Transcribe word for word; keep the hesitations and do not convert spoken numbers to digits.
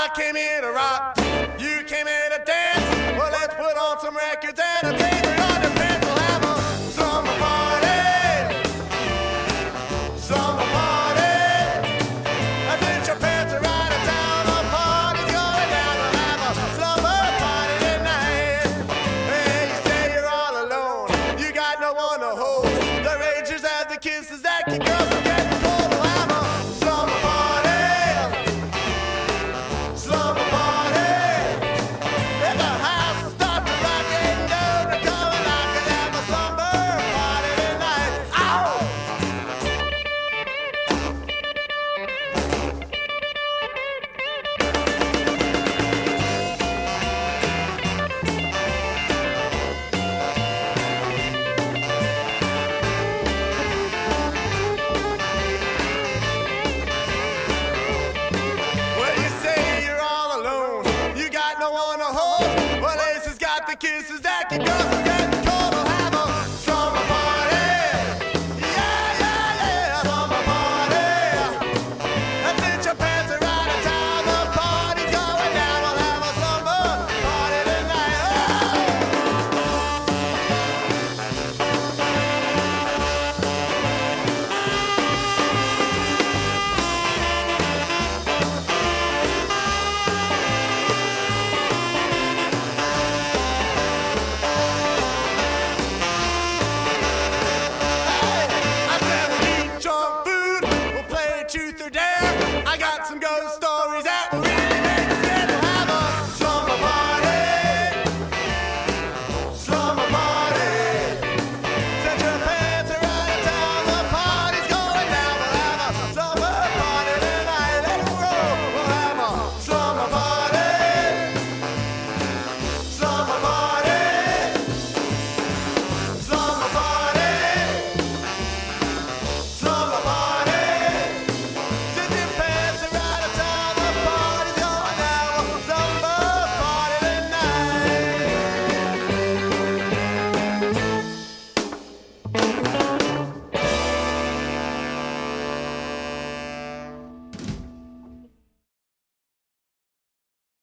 I came here to rock, you came here to dance. Well, let's put on some records and a table on the pants. We'll have a summer party, summer party. I think your pants are right in town. The party's going down. We'll have a summer party tonight. Hey, you say you're all alone, you got no one to hold. The rangers have the kisses that keep girls from getting cold. We'll have a summer party. No one to hold. Well, Ace has got the kisses that can go.